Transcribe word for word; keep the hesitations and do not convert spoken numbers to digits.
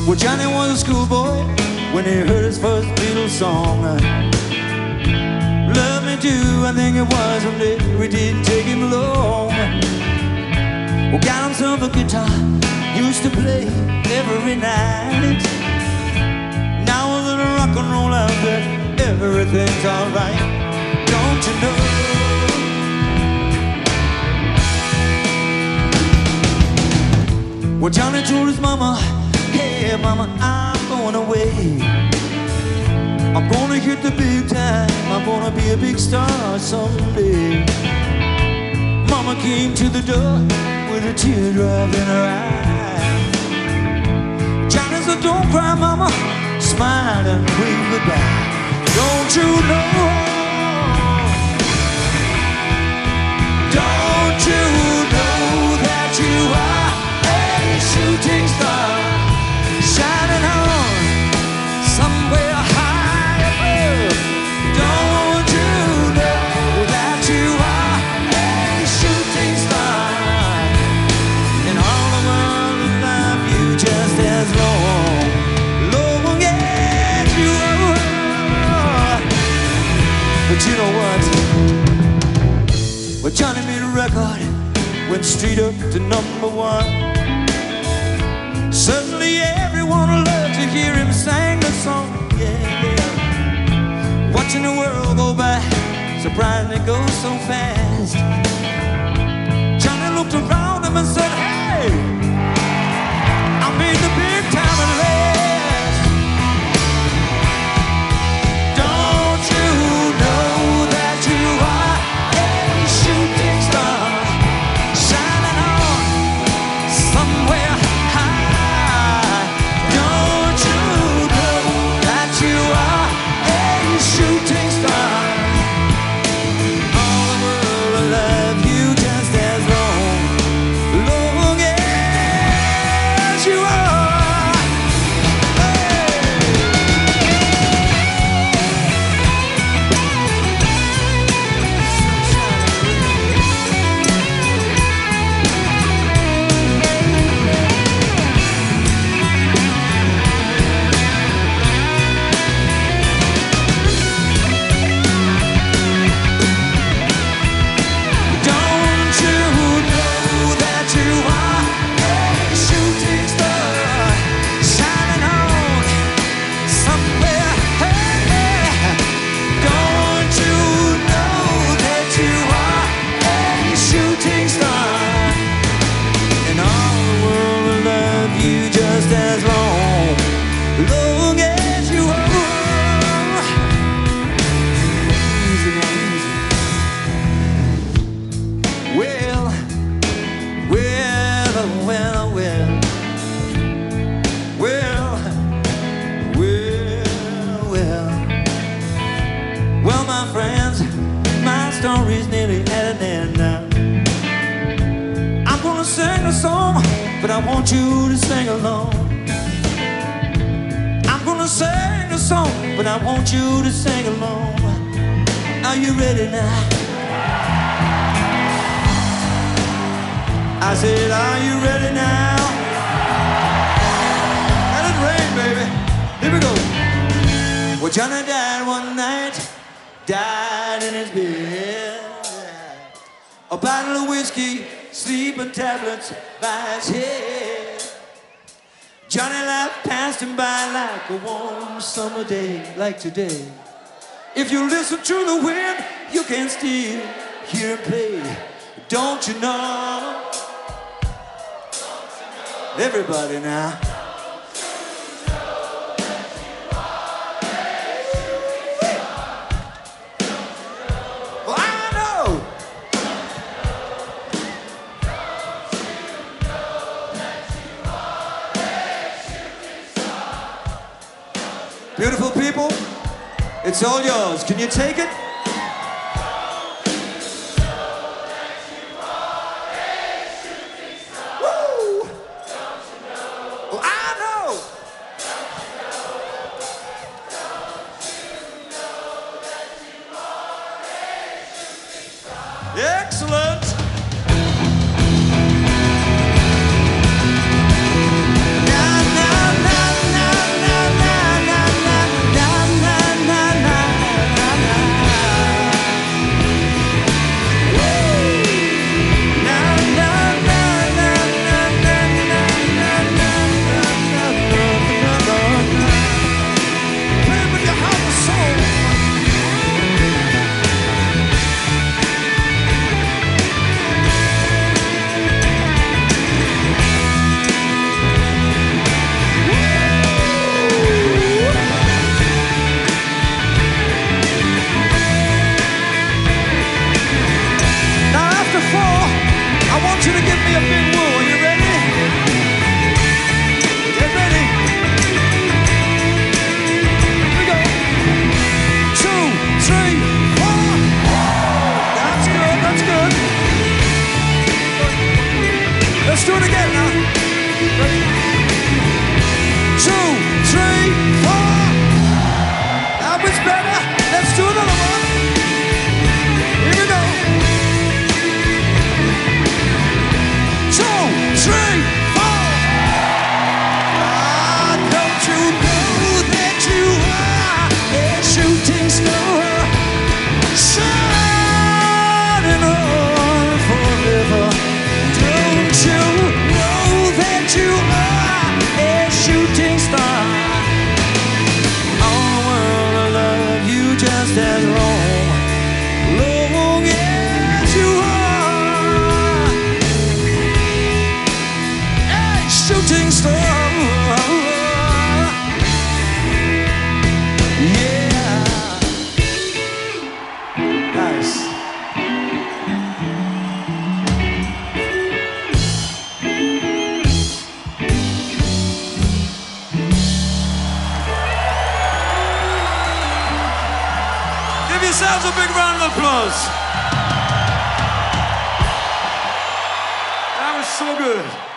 Well, Johnny was a schoolboy when he heard his first Beatles song. Love Me Do, I think it was someday. We didn't take him long. Well, got himself a guitar, used to play every night. Now a little rock and roll out there, everything's alright. Don't you know? Well, Johnny told his mama, hey mama, I'm going away. I'm gonna hit the big time, I'm gonna be a big star someday. Mama came to the door with a teardrop in her eye. Johnny said, don't cry mama, smile and wave goodbye. Don't you know? Don't you know that you are a shooting star, shining on somewhere high above? Don't you know that you are a shooting star, and all the world will love you just as long, long as you are. But you know what? Well, Johnny made a record, went straight up to number one. Certainly everyone loved to hear him sing the song, yeah, yeah. Watching the world go by, surprised it goes so fast. Johnny looked around him and said, hey, I made the big time at last. Don't you know that you are a shooting star, shining on somewhere high? Don't you know that you are a shooting star? All the world will love you just as long, long as you are. Don't you know that you are a shooting star, shining on somewhere? Hey, don't you know that you are a shooting star, and all the world will love you just as long, long as you are. Easy now, easy. Well, well, well, well, well, well, well. Well, my friends, my story's nearly at an end now. I'm gonna sing a song, but I want you to sing along. I'm gonna sing a song, but I want you to sing along. Are you ready now? I said, are you ready now? Let it rain, baby. Here we go. Well, Johnny died one night, died in his bed. A bottle of whiskey, sleeping tablets by his head. Johnny life passed him by like a warm summer day, like today. If you listen to the wind, you can still hear him play. Don't you know? Everybody now. Well, I know. Beautiful people, it's all yours. Can you take it? Woo! Well, I know. Excellent. Na, na, na, Let's do it again now. Two, three, four. That was better. Let's do another one. Here we go. Two, three, four. Ah, don't you know that you are a shooting star? Shining on forever. Don't you know that you are a shooting star? All the world will love you just as long, long as you are a shooting star. Yeah. Nice. Give yourselves a big round of applause. That was so good.